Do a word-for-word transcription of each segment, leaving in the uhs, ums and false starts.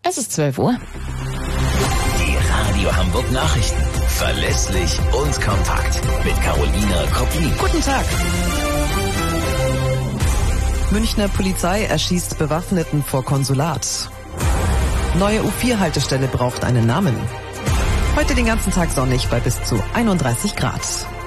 Es ist zwölf Uhr. Die Radio Hamburg Nachrichten. Verlässlich und kompakt. Mit Carolina Koplin. Guten Tag. Münchner Polizei erschießt Bewaffneten vor Konsulat. Neue U vier Haltestelle braucht einen Namen. Heute den ganzen Tag sonnig bei bis zu einunddreißig Grad.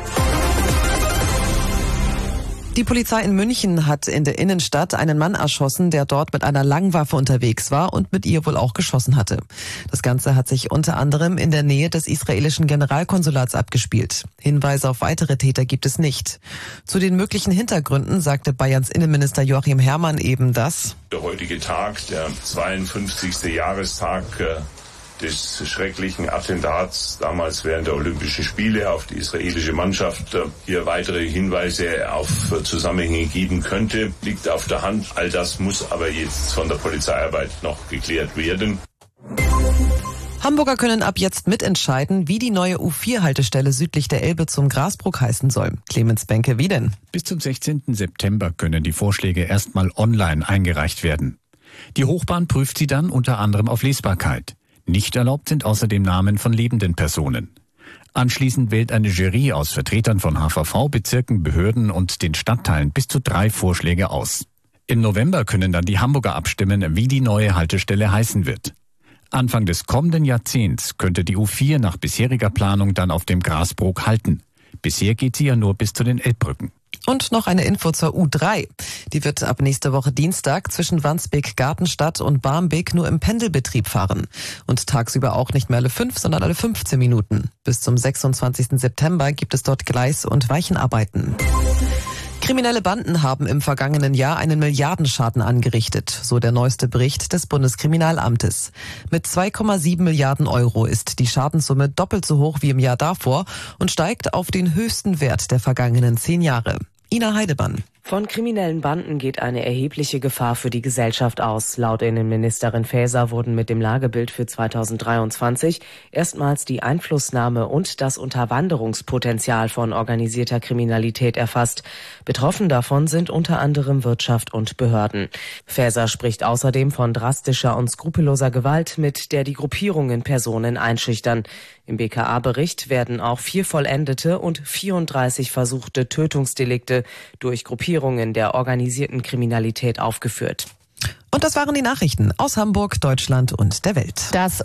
Die Polizei in München hat in der Innenstadt einen Mann erschossen, der dort mit einer Langwaffe unterwegs war und mit ihr wohl auch geschossen hatte. Das Ganze hat sich unter anderem in der Nähe des israelischen Generalkonsulats abgespielt. Hinweise auf weitere Täter gibt es nicht. Zu den möglichen Hintergründen sagte Bayerns Innenminister Joachim Herrmann eben das: Der heutige Tag, der zweiundfünfzigste Jahrestag des schrecklichen Attentats damals während der Olympischen Spiele auf die israelische Mannschaft hier weitere Hinweise auf Zusammenhänge geben könnte, liegt auf der Hand. All das muss aber jetzt von der Polizeiarbeit noch geklärt werden. Hamburger können ab jetzt mitentscheiden, wie die neue U vier Haltestelle südlich der Elbe zum Grasbruck heißen soll. Clemens Benke, wie denn? Bis zum sechzehnten September können die Vorschläge erstmal online eingereicht werden. Die Hochbahn prüft sie dann unter anderem auf Lesbarkeit. Nicht erlaubt sind außerdem Namen von lebenden Personen. Anschließend wählt eine Jury aus Vertretern von H V V, Bezirken, Behörden und den Stadtteilen bis zu drei Vorschläge aus. Im November können dann die Hamburger abstimmen, wie die neue Haltestelle heißen wird. Anfang des kommenden Jahrzehnts könnte die U vier nach bisheriger Planung dann auf dem Grasbruck halten. Bisher geht sie ja nur bis zu den Elbbrücken. Und noch eine Info zur U drei. Die wird ab nächste Woche Dienstag zwischen Wandsbek-Gartenstadt und Barmbek nur im Pendelbetrieb fahren. Und tagsüber auch nicht mehr alle fünf, sondern alle fünfzehn Minuten. Bis zum sechsundzwanzigsten September gibt es dort Gleis- und Weichenarbeiten. Kriminelle Banden haben im vergangenen Jahr einen Milliardenschaden angerichtet, so der neueste Bericht des Bundeskriminalamtes. Mit zwei Komma sieben Milliarden Euro ist die Schadenssumme doppelt so hoch wie im Jahr davor und steigt auf den höchsten Wert der vergangenen zehn Jahre. Ina Heidemann. Von kriminellen Banden geht eine erhebliche Gefahr für die Gesellschaft aus. Laut Innenministerin Faeser wurden mit dem Lagebild für zweitausenddreiundzwanzig erstmals die Einflussnahme und das Unterwanderungspotenzial von organisierter Kriminalität erfasst. Betroffen davon sind unter anderem Wirtschaft und Behörden. Faeser spricht außerdem von drastischer und skrupelloser Gewalt, mit der die Gruppierungen Personen einschüchtern. Im B K A-Bericht werden auch vier vollendete und vierunddreißig versuchte Tötungsdelikte durch Gruppierungen der organisierten Kriminalität aufgeführt. Und das waren die Nachrichten aus Hamburg, Deutschland und der Welt. Das